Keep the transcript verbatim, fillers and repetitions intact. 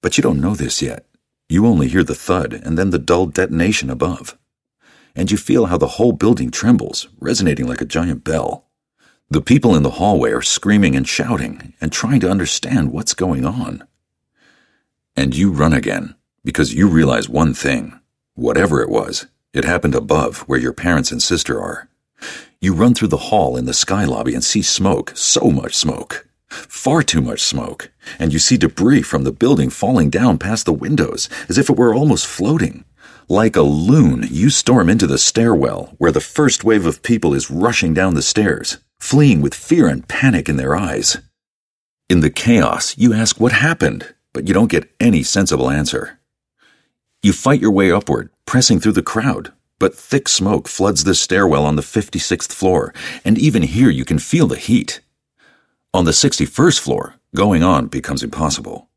But you don't know this yet. You only hear the thud and then the dull detonation above. And you feel how the whole building trembles, resonating like a giant bell. The people in the hallway are screaming and shouting and trying to understand what's going on. And you run again, because you realize one thing. Whatever it was, it happened above where your parents and sister are. You run through the hall in the sky lobby and see smoke, so much smoke. Far too much smoke, and you see debris from the building falling down past the windows, as if it were almost floating. Like a loon, you storm into the stairwell, where the first wave of people is rushing down the stairs, fleeing with fear and panic in their eyes. In the chaos, you ask what happened, but you don't get any sensible answer. You fight your way upward, pressing through the crowd, but thick smoke floods the stairwell on the fifty-sixth floor, and even here you can feel the heat. On the sixty-first floor, going on becomes impossible.